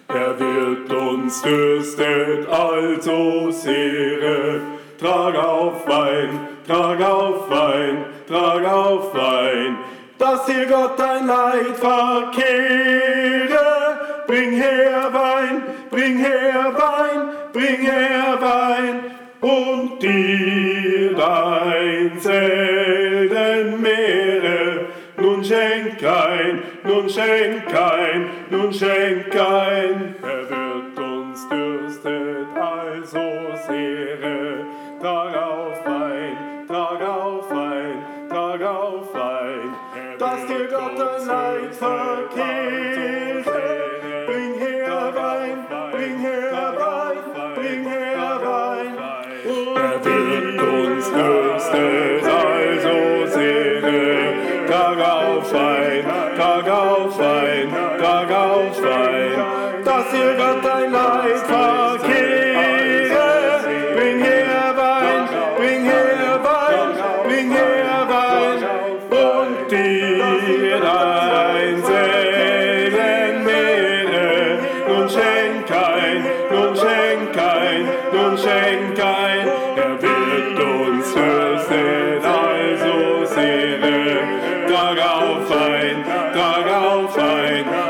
Er wird uns dürstet, also Sehre. Trag auf Wein, trag auf Wein, trag auf Wein, dass dir Gott dein Leid verkehre. Bring her Wein, bring her Wein, bring her Wein und dir dein selten mehre. Nun schenk ein, nun schenk ein, nun schenk ein. Er wird uns dürstet, also Sehre. Trag auf Wein, trag auf Wein, trag auf Wein, dass dir Gott dein Leid verkehre. Bring her Wein, bring her Wein, bring her Wein. Er wird uns dürstet, also Sehre. Trag auf Wein, trag auf Wein, trag auf Wein, dass dir Gott dein Leid verkehre. Bring her Wein, bring her Wein, bring her Wein und dir dein Segen mehre. Nun schenk ein, nun schenk ein, nun schenk ein. Er wird uns dürstet, also Sehre. Trag auf Wein, trag auf Wein,